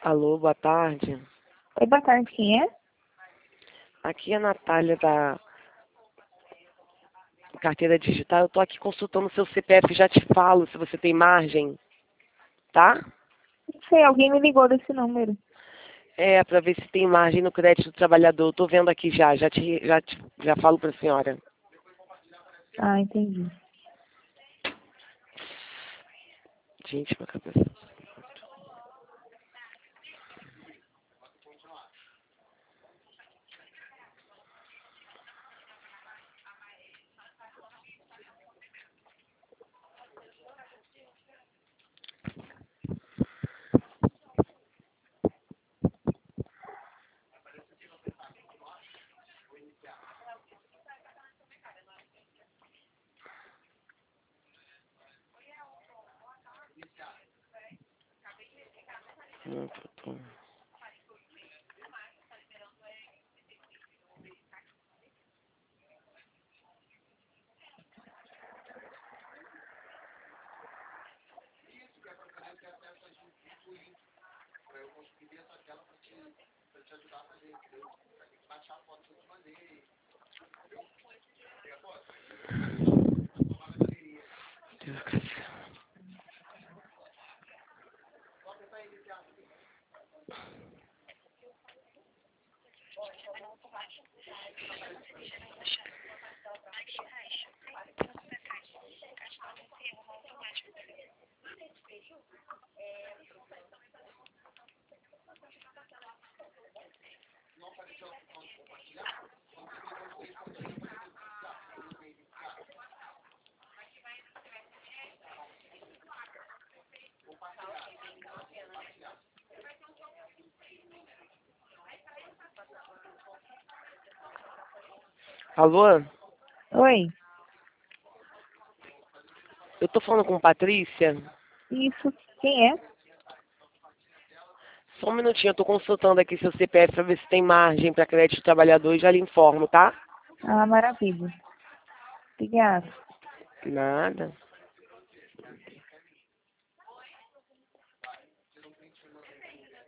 Alô, boa tarde. Oi, boa tarde, quem é? Aqui é a Natália da Carteira Digital. Eu tô aqui consultando o seu CPF, já te falo se você tem margem, tá? Não sei, alguém me ligou desse número. É, para ver se tem margem no crédito do trabalhador. Eu tô vendo aqui já falo para a senhora. Ah, entendi. Gente, minha cabeça. Tô. Alô? Oi, Eu tô falando com Patrícia. isso, quem é? Só um minutinho, eu tô consultando aqui seu CPF para ver se tem margem para crédito do trabalhador e já lhe informo, tá? Ah, maravilha. Obrigada. Nada.